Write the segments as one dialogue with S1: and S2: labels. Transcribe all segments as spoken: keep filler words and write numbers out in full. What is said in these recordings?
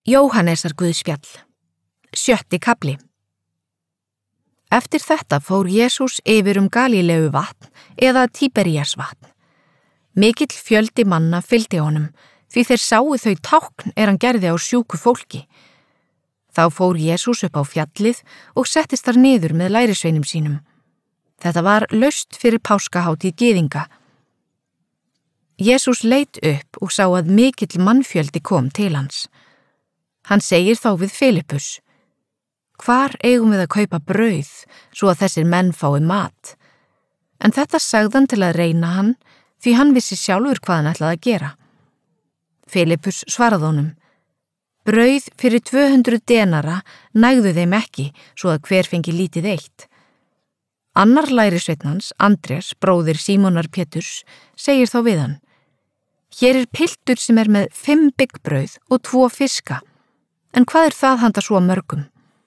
S1: Jóhannesar guðspjall, sjötti kafli. Eftir þetta fór Jesús yfir um Galíleu vatn eða Tíberías vatn. Mikill fjöldi manna fylgdi honum, því þeir sáu þau tákn er hann gerði á sjúku fólki. Þá fór Jesús upp á fjallið og settist þar niður með lærisveinum sínum. Þetta var laust fyrir páskahátíð gyðinga. Jesús leit upp og sá að mikill mannfjöldi kom til hans. Hann segir þá við Filippus: Hvar eigum við að kaupa brauð, svo að þessir menn fái mat? En þetta sagði hann til að reyna hann, því hann vissi sjálfur hvað hann ætlaði að gera. Filippus svaraði honum: Brauð fyrir tvö hundruð denara nægðu þeim ekki, svo að hver fengi lítið eitt. Annar lærisveinn hans, Andrés, bróðir Símonar Péturs, segir þá við hann: Hér er piltur sem er með fimm byggbrauð og tvo fiska. En hvað er það handa svo mörgum?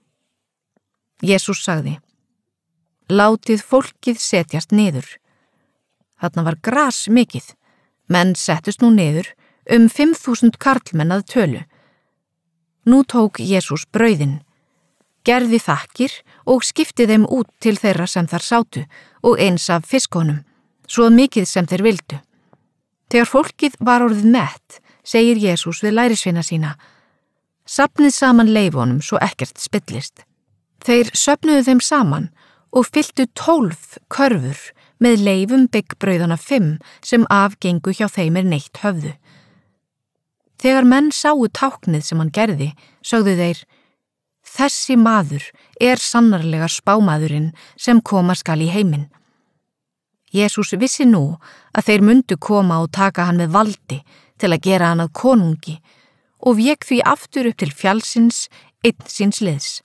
S1: Jesús sagði: Látið fólkið setjast niður. Þarna var gras mikið. Menn settust nú niður, um fimm þúsund karlmenn að tölu. Nú tók Jesús brauðin, gerði þakkir og skipti þeim út til þeirra sem þar sátu og eins af fiskonum, svo mikið sem þeir vildu. Þegar fólkið var orðið mett, segir Jesús við lærisveina sína: Safnið saman leifunum svo ekkert spillist. Þeir söfnuðu þeim saman og fylltu tólf körfur með leifum byggbrauðana fimm sem afgengu hjá þeim er neitt höfðu. Þegar menn sáu táknið sem hann gerði, sögðu þeir: Þessi maður er sannarlega spámaðurinn sem koma skal í heiminn. Jesús vissi nú að þeir mundu koma og taka hann með valdi til að gera hann að konungi og vék því aftur upp til fjallsins einn síns liðs.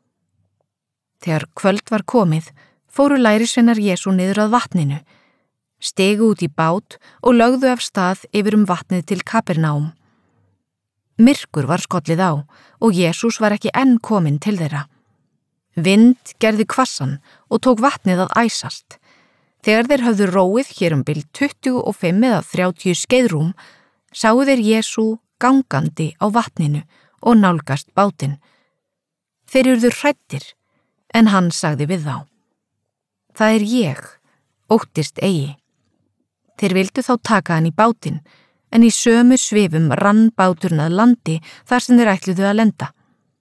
S1: Þegar kvöld var komið, fóru lærisveinar Jesú niður að vatninu, stegu út í bát og lögðu af stað yfir um vatnið til Kapernaum. Myrkur var skollið á og Jesús var ekki enn kominn til þeirra. Vind gerði hvassan og tók vatnið að æsast. Þegar þeir höfðu róið hér um bil tuttugu og fimm eða þrjátíu skeiðrúm, sáu þeir Jesú gangandi á vatninu og nálgast bátinn. Þeir urðu hræddir, en hann sagði við þá: Það er ég, óttist eigi. Þeir vildu þá taka hann í bátinn, en í sömu svifum rann báturinn að landi þar sem þeir ætluðu að lenda.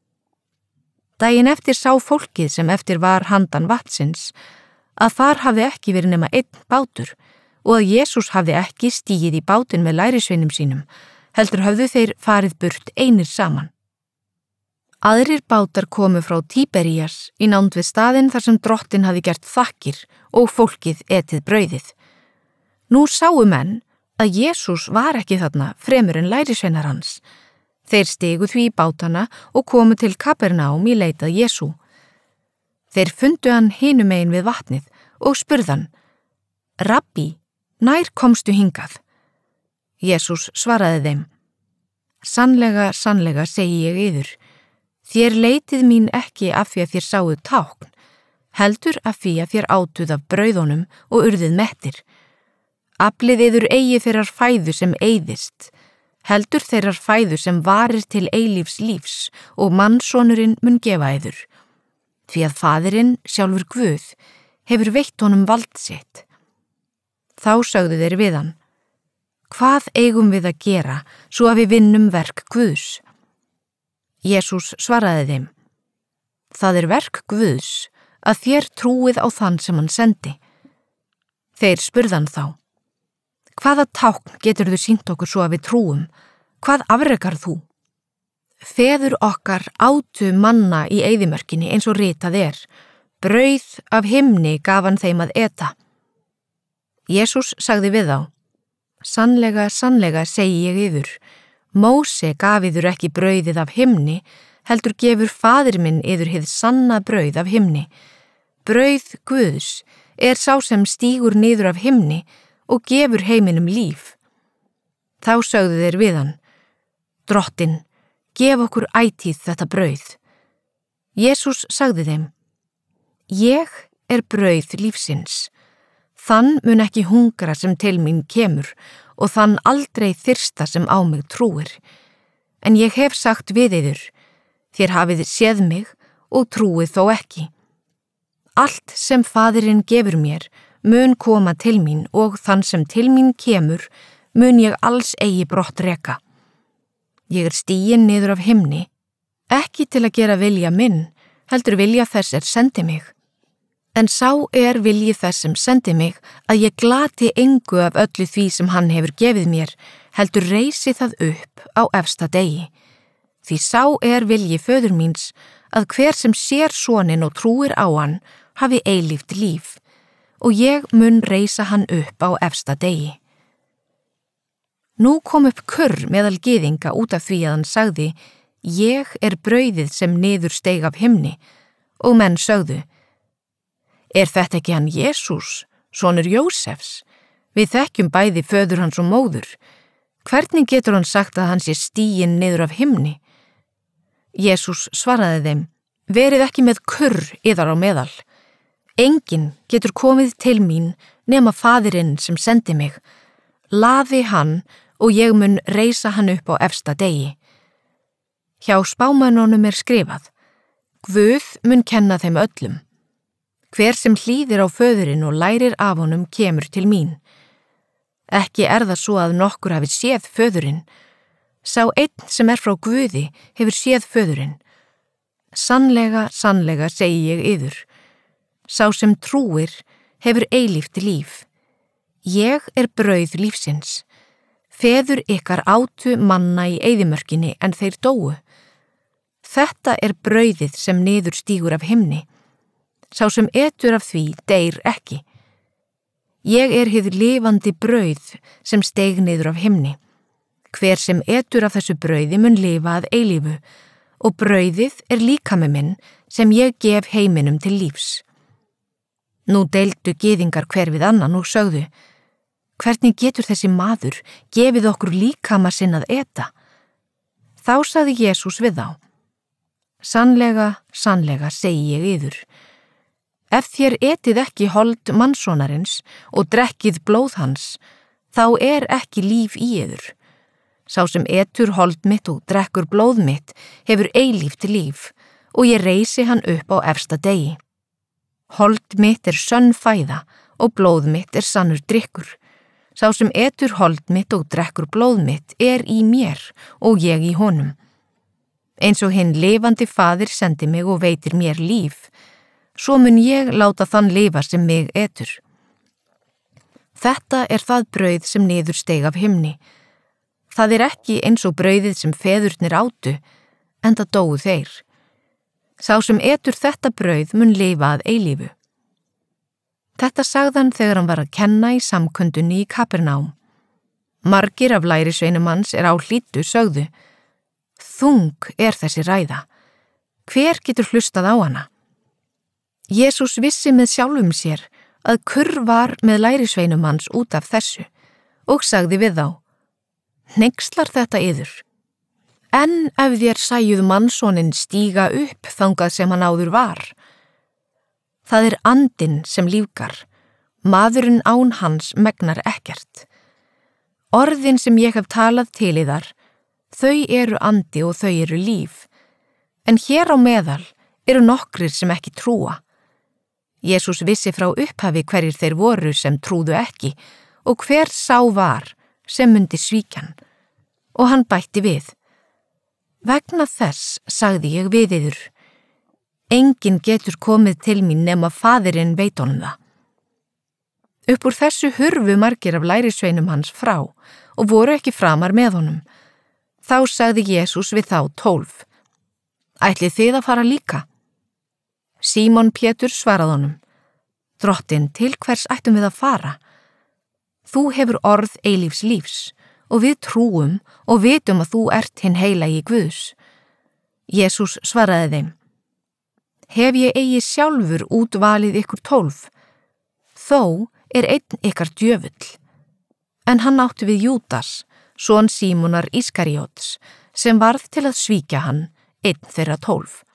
S1: Daginn eftir sá fólkið sem eftir var handan vatnsins að þar hafði ekki verið nema einn bátur og að Jesús hafði ekki stigið í bátinn með lærisveinum sínum, heldur höfðu þeir farið burt einir saman. Aðrir bátar komu frá Tíberías í nánd við staðinn þar sem drottinn hafði gert þakkir og fólkið etið brauðið. Nú sáu menn að Jesús var ekki þarna fremur en lærisveinar hans. Þeir stigu því í bátana og komu til Kapernaum í leit að Jesú. Þeir fundu hann hinum megin við vatnið og spurðan: Rabbi, nær komstu hingað? Jesús svaraði þeim: Sannlega, sannlega segi ég yður, þér leitið mín ekki af því að þér sáu tákn, heldur af því að þér átuð af brauðunum og urðið mettir. Aflið yður eigi þeirrar fæðu sem eyðist, heldur þeirrar fæðu sem varir til eilífs lífs og mannssonurinn mun gefa yður. Því að faðirinn, sjálfur Guð, hefur veitt honum vald sitt. Þá sögðu þeir við hann: Hvað eigum við að gera svo að við vinnum verk Guðs? Jesús svaraði þeim: Það er verk Guðs að þér trúið á þann sem hann sendi. Þeir spurðan þá: Hvaða tákn getur þú sýnt okkur svo að við trúum? Hvað afrekar þú? Feður okkar átu manna í eyðimörkinni eins og ritað er. Brauð af himni gaf hann þeim að eta. Jesús sagði við þá: Sannlega, sannlega segi ég yður, Móse gaf yður ekki brauðið af himni, heldur gefur faðir minn yður hið sanna brauð af himni. Brauð Guðs er sá sem stígur niður af himni og gefur heiminum líf. Þá sögðu þeir við hann: Drottinn, gef okkur ætíð þetta brauð. Jesús sagði þeim: Ég er brauð lífsins. Þann mun ekki hungra sem til mín kemur og þann aldrei þyrsta sem á mig trúir. En ég hef sagt við yður, þér hafið séð mig og trúið þó ekki. Allt sem Faðirinn gefur mér mun koma til mín og þann sem til mín kemur mun ég alls eigi brott reka. Ég er stiginn niður af himni, ekki til að gera vilja minn, heldur vilja þess er sendi mig. En sá er vilji þess sem sendi mig að ég glati engu af öllu því sem hann hefur gefið mér, heldur reisi það upp á efsta degi. Því sá er vilji föður míns að hver sem sér soninn og trúir á hann hafi eilíft líf, og ég mun reisa hann upp á efsta degi. Nú kom upp kurr meðal gyðinga út af því að hann sagði, ég er brauðið sem niður steig af himni, og menn sögðu, er þetta ekki hann Jesús, sonur Jósefs? Við þekkjum bæði föður hans og móður. Hvernig getur hann sagt að hann sé stiginn niður af himni? Jesús svaraði þeim, verið ekki með kurr yðar á meðal. Enginn getur komið til mín nema Faðirinn sem sendi mig. Laði hann og ég mun reisa hann upp á efsta degi. Hjá spámönnunum er skrifað, Guð mun kenna þeim öllum. Hver sem hlýðir á föðurinn og lærir af honum kemur til mín. Ekki er það svo að nokkur hafi séð föðurinn. Sá einn sem er frá Guði hefur séð föðurinn. Sannlega, sannlega segi ég yður. Sá sem trúir hefur eilíft líf. Ég er brauð lífsins. Feður ykkar átu manna í eyðimörkinni en þeir dóu. Þetta er brauðið sem niður stígur af himni. Sá sem etur af því deyr ekki. Ég er hið lifandi brauð sem steig niður af himni. Hver sem etur af þessu brauði mun lifa að eilífu, og brauðið er líkami minn sem ég gef heiminum til lífs. Nú deildu gyðingar hver við annan og sögðu, hvernig getur þessi maður gefið okkur líkama sinn að eta? Þá sagði Jesús við þá, sannlega, sannlega segi ég yður, ef þér etið ekki hold mannssonarins og drekkið blóð hans, þá er ekki líf í yður. Sá sem etur hold mitt og drekkur blóð mitt hefur eilíft líf, og ég reisi hann upp á efsta degi. Hold mitt er sönn fæða og blóð mitt er sannur drykkur. Sá sem etur hold mitt og drekkur blóð mitt er í mér og ég í honum. Eins og hinn lifandi Faðir sendi mig og veitir mér líf, svo mun ég láta þann lifa sem mig etur. Þetta er það brauð sem niður steig af himni. Það er ekki eins og brauðið sem feðurnir átu, enda dóu þeir. Sá sem etur þetta brauð mun lifa að eilífu. Þetta sagðan þegar hann var að kenna í samkundunni í Kapernám. Margir af lærisveinum hans er á hlýddu sögðu, þung er þessi ræða. Hver getur hlustað á hana? Jesús vissi með sjálfum sér að kurr var með lærisveinum hans út af þessu og sagði við þá, hneykslar þetta yður. En ef þér sæjuð mannssoninn stíga upp þangað sem hann áður var. Það er andinn sem lífgar, maðurinn án hans megnar ekkert. Orðin sem ég hef talað til yðar, þau eru andi og þau eru líf, en hér á meðal eru nokkrir sem ekki trúa. Jesús vissi frá upphafi hverjir þeir voru sem trúðu ekki og hver sá var sem myndi svíkjan, og hann bætti við. Vegna þess sagði ég við yður, enginn getur komið til mín nema Faðirinn veit honum það. Upp úr þessu hurfu margir af lærisveinum hans frá og voru ekki framar með honum. Þá sagði Jesús við þá tólf, ætlið þið að fara líka? Símon Pétur svaraði honum, Drottinn, til hvers ættum við að fara? Þú hefur orð eilífs lífs og við trúum og vitum að þú ert hinn heilagi Guðs. Jesús svaraði þeim, hef ég eigi sjálfur útvalið ykkur tólf, þó er einn ykkar djöfull. En hann átti við Júdas, son Símonar Ískaríots, sem varð til að svíkja hann, einn þeirra tólf.